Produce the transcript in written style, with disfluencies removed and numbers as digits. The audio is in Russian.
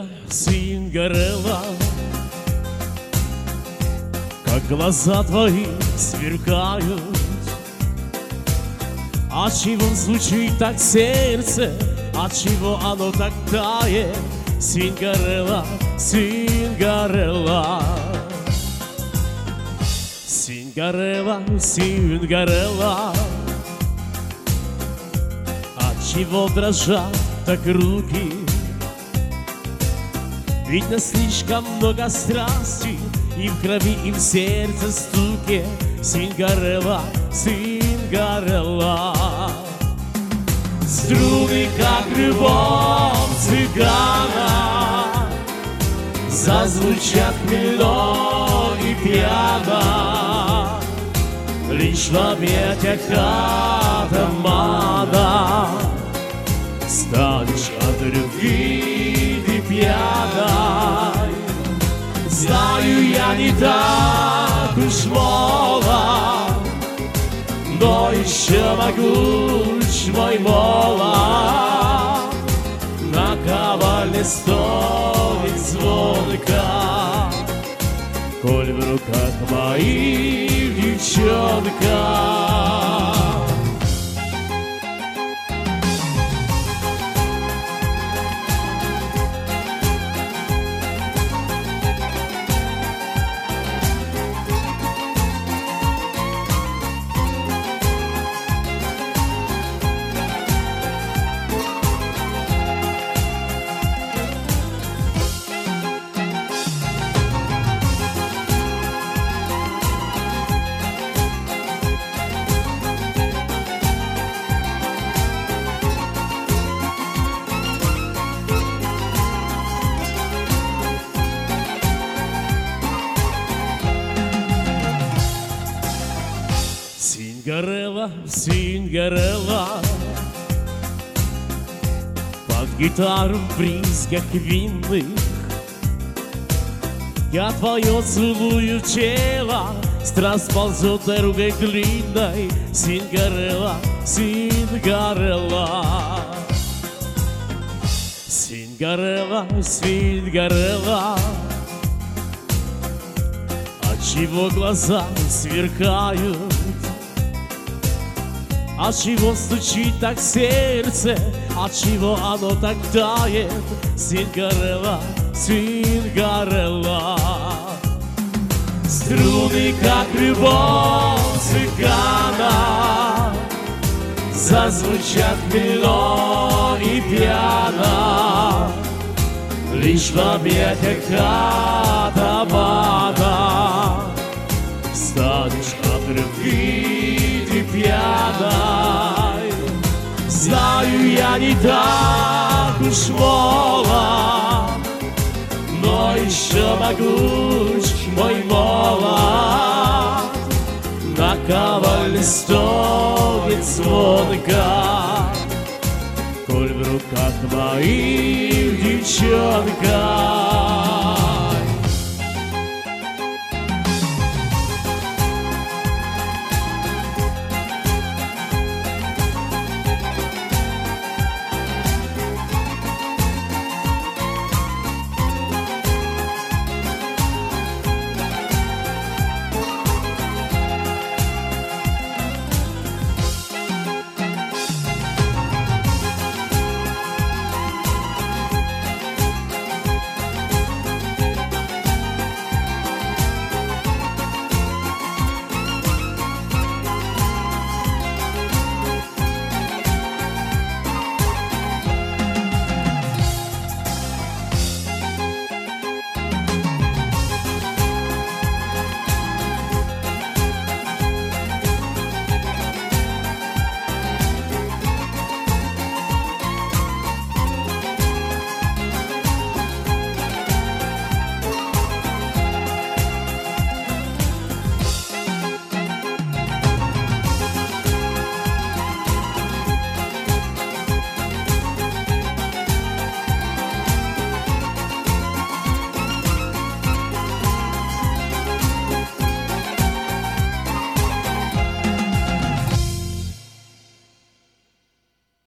Сингорелла, как глаза твои сверкают. Отчего звучит так сердце, отчего оно так тает? Сингорелла, Сингорелла, Сингорелла, Сингорелла. Отчего дрожат так руки? Ведь на слишком много страсти, и в крови, и в сердце стуке. Сингорелла, Сингорелла. Струны, как любовь цыгана, зазвучат хмельно и пьяно. Лишь в объятиях атамана станешь от любви ты пьяной. Знаю, я не так уж молод, но еще могуч мой молот. На ковальне стоит звонка, коль в руках моих девчонка. Сингорелла, Сингорелла, под гитару в бризгах винных я твое целую тело, страсть ползет дорогой длинной. Сингорелла, Сингорелла, Сингорелла, Сингорелла. Отчего глаза сверкают? Отчего стучит так сердце? Отчего оно так тает? Сингорелла, Сингорелла. Струны, как любовь цыгана, зазвучат хмельно и пьяно. Лишь в объятиях атамана станешь от любви ты пьяной. Знаю, я не так уж молод, но еще могуч мой молот. На ковальне стоит звонка, коль в руках моих девчонка.